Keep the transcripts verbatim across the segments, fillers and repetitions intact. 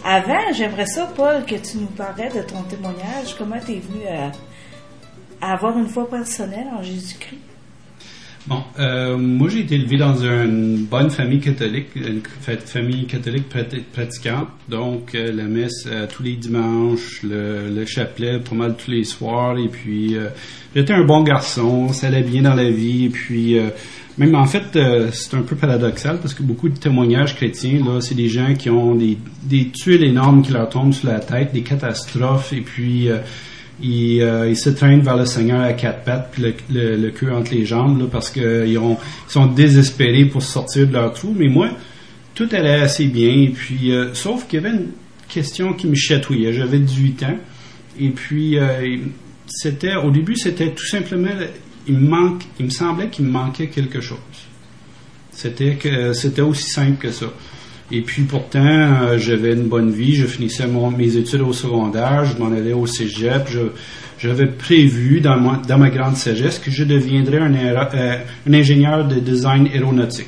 avant, j'aimerais ça, Paul, que tu nous parlais de ton témoignage. Comment tu es venu à, à avoir une foi personnelle en Jésus-Christ? Bon, euh, moi j'ai été élevé dans une bonne famille catholique, une famille catholique pratiquante, donc euh, la messe euh, tous les dimanches, le, le chapelet pas mal tous les soirs, et puis euh, j'étais un bon garçon, ça allait bien dans la vie, et puis euh, même en fait euh, c'est un peu paradoxal parce que beaucoup de témoignages chrétiens, là, c'est des gens qui ont des, des tuiles énormes qui leur tombent sur la tête, des catastrophes, et puis euh, Ils, euh, ils se traînent vers le Seigneur à quatre pattes puis le, le, le queue entre les jambes là, parce qu'ils ils sont désespérés pour sortir de leur trou. Mais moi, tout allait assez bien. Et puis, euh, sauf qu'il y avait une question qui me chatouillait. J'avais dix-huit ans. Et puis, euh, c'était au début, c'était tout simplement, il me manque, il me semblait qu'il me manquait quelque chose. C'était que c'était aussi simple que ça. Et puis pourtant, euh, j'avais une bonne vie, je finissais mon, mes études au secondaire, je m'en allais au cégep, je, j'avais prévu dans, mon, dans ma grande sagesse que je deviendrais un, euh, un ingénieur de design aéronautique.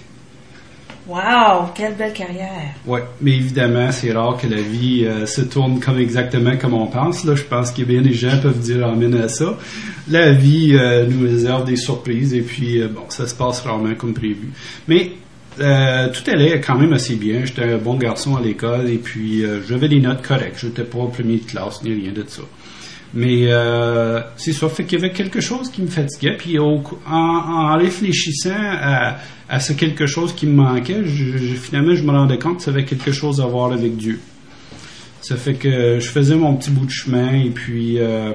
Wow, quelle belle carrière! Oui, mais évidemment, c'est rare que la vie euh, se tourne comme exactement comme on pense. Là, je pense que bien des gens peuvent dire amen à ça. La vie euh, nous réserve des surprises et puis, euh, bon, ça se passe rarement comme prévu. Mais Euh, tout allait quand même assez bien. J'étais un bon garçon à l'école et puis euh, j'avais des notes correctes. Je n'étais pas au premier de classe ni rien de ça. Mais euh, c'est ça, fait qu'il y avait quelque chose qui me fatiguait. Puis au, en, en réfléchissant à, à ce quelque chose qui me manquait, je, je, finalement je me rendais compte que ça avait quelque chose à voir avec Dieu. Ça fait que je faisais mon petit bout de chemin et puis euh,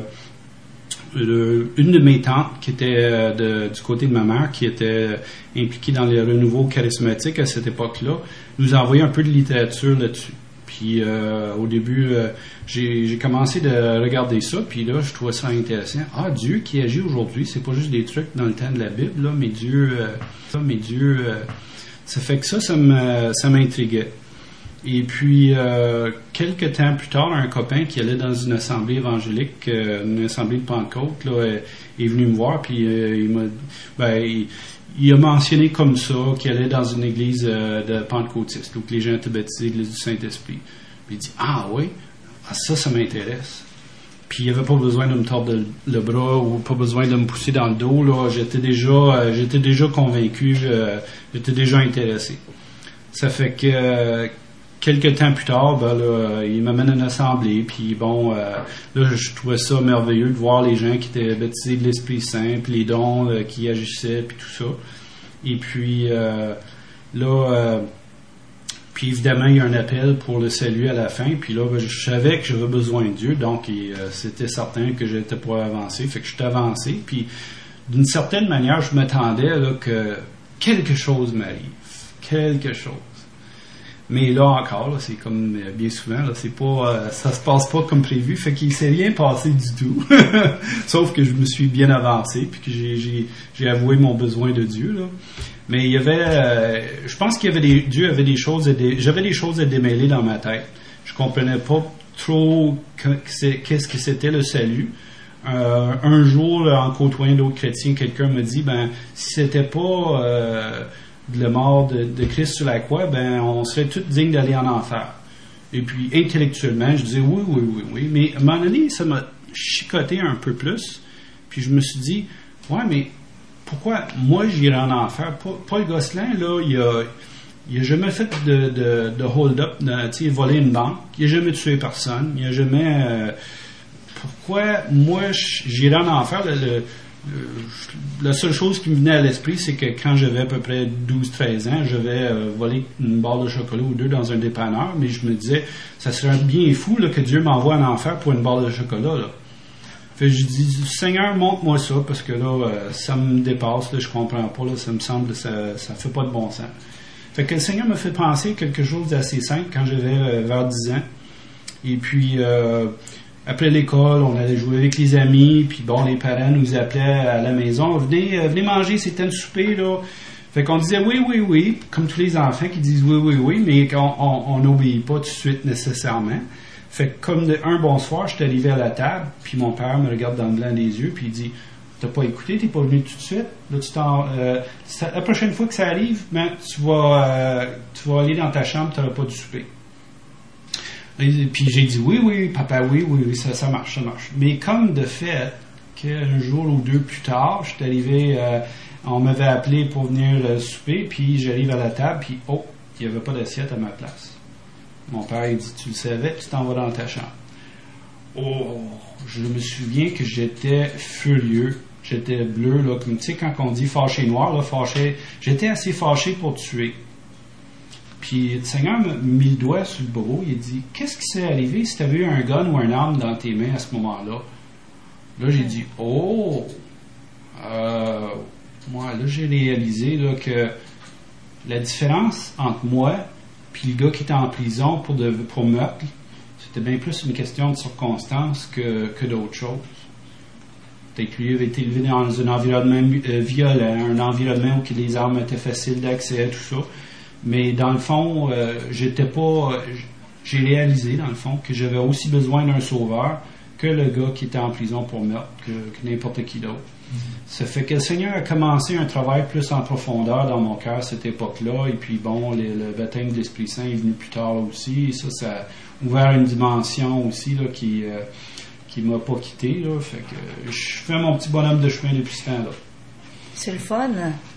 Le, une de mes tantes qui était euh, de, du côté de ma mère, qui était impliquée dans les renouveaux charismatiques à cette époque-là, nous a envoyé un peu de littérature là-dessus. Puis euh, au début, euh, j'ai, j'ai commencé de regarder ça, puis là, je trouvais ça intéressant. Ah, Dieu qui agit aujourd'hui, c'est pas juste des trucs dans le temps de la Bible, là, mais Dieu, euh, ça, mais Dieu, euh, ça fait que ça, ça, me, ça m'intriguait. Et puis, euh, quelques temps plus tard, un copain qui allait dans une assemblée évangélique, euh, une assemblée de Pentecôte, là, est, est venu me voir, puis euh, il m'a, ben, il, il a mentionné comme ça qu'il allait dans une église euh, de pentecôtiste, où les gens étaient baptisés, l'église du Saint-Esprit. Puis il dit, ah oui, ah, ça, ça m'intéresse. Puis il n'y avait pas besoin de me tordre le, le bras ou pas besoin de me pousser dans le dos, là. J'étais déjà, euh, j'étais déjà convaincu, euh, j'étais déjà intéressé. Ça fait que euh, quelques temps plus tard, ben là, il m'amène à une assemblée, puis bon, euh, là, je trouvais ça merveilleux de voir les gens qui étaient baptisés de l'Esprit Saint, puis les dons euh, qui agissaient, puis tout ça. Et puis, euh, là, euh, puis évidemment, il y a un appel pour le salut à la fin, puis là, ben, je savais que j'avais besoin de Dieu, donc et, euh, c'était certain que j'étais pour avancer, fait que je suis avancé, puis d'une certaine manière, je m'attendais là, que quelque chose m'arrive, quelque chose. Mais là encore, là, c'est comme euh, bien souvent, là, c'est pas, euh, ça se passe pas comme prévu, fait qu'il s'est rien passé du tout. Sauf que je me suis bien avancé, puis que j'ai, j'ai, j'ai avoué mon besoin de Dieu, là. Mais il y avait, euh, je pense qu'il y avait des, Dieu avait des choses à dé, j'avais des choses à démêler dans ma tête. Je comprenais pas trop que, que c'est, qu'est-ce que c'était le salut. Euh, un jour, là, en côtoyant d'autres chrétiens, quelqu'un me dit, ben, si c'était pas, euh, de la mort de, de Christ sur la croix, ben, on serait tous dignes d'aller en enfer. Et puis, intellectuellement, je disais oui, oui, oui, oui. Mais à un moment donné, ça m'a chicoté un peu plus. Puis je me suis dit, ouais, mais pourquoi moi j'irais en enfer? Paul Gosselin, là, il a, il a jamais fait de, de, de hold-up, tu sais, volé une banque. Il a jamais tué personne. Il a jamais. Euh, pourquoi moi j'irais en enfer? Le, le, la seule chose qui me venait à l'esprit, c'est que quand j'avais à peu près douze treize ans, j'avais euh, volé une barre de chocolat ou deux dans un dépanneur, mais je me disais, ça serait bien fou là, que Dieu m'envoie en enfer pour une barre de chocolat. Là. Fait que je dis, Seigneur, montre-moi ça, parce que là, euh, ça me dépasse, là, je comprends pas, là, ça me semble, ça, ça fait pas de bon sens. Fait que le Seigneur me fait penser quelque chose d'assez simple quand j'avais euh, vers dix ans. Et puis, euh, après l'école, on allait jouer avec les amis, puis bon, les parents nous appelaient à la maison, venez, euh, venez manger, c'était le souper, là. Fait qu'on disait oui, oui, oui, comme tous les enfants qui disent oui, oui, oui, mais on n'obéit pas tout de suite nécessairement. Fait que comme de, un bon soir, je suis arrivé à la table, puis mon père me regarde dans le blanc des yeux, puis il dit, t'as pas écouté, t'es pas venu tout de suite, là, tu t'en, euh, ça, la prochaine fois que ça arrive, ben, tu vas, euh, tu vas aller dans ta chambre, t'auras pas du souper. Et puis j'ai dit oui, oui, papa, oui, oui, oui, ça, ça marche, ça marche. Mais comme de fait, qu'un jour ou deux plus tard, je suis arrivé, euh, on m'avait appelé pour venir euh, souper, puis j'arrive à la table, puis oh, il n'y avait pas d'assiette à ma place. Mon père, il dit, tu le savais, tu t'en vas dans ta chambre. Oh, je me souviens que j'étais furieux, j'étais bleu, là, comme tu sais, quand on dit fâché noir, là, fâché, j'étais assez fâché pour tuer. Puis le Seigneur m'a mis le doigt sur le bureau, il a dit, qu'est-ce qui s'est arrivé si tu avais eu un gun ou un arme dans tes mains à ce moment-là? Là, j'ai dit, oh, euh, moi, là, j'ai réalisé là, que la différence entre moi puis le gars qui était en prison pour, de, pour meurtre, c'était bien plus une question de circonstances que, que d'autre chose. Peut-être que lui avait été élevé dans un environnement euh, violent, un environnement où les armes étaient faciles d'accès, tout ça. Mais dans le fond, euh, j'étais pas. J'ai réalisé, dans le fond, que j'avais aussi besoin d'un sauveur que le gars qui était en prison pour meurtre, que, que n'importe qui d'autre. Mm-hmm. Ça fait que le Seigneur a commencé un travail plus en profondeur dans mon cœur à cette époque-là. Et puis bon, les, le baptême de l'Esprit Saint est venu plus tard aussi. Et ça, ça a ouvert une dimension aussi là, qui euh, qui m'a pas quitté. Là. Fait que je fais mon petit bonhomme de chemin depuis ce temps-là. C'est le fun.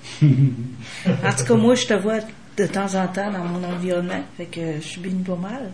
En tout cas, moi, je te vois de temps en temps dans mon environnement. Fait que je suis béni pas mal.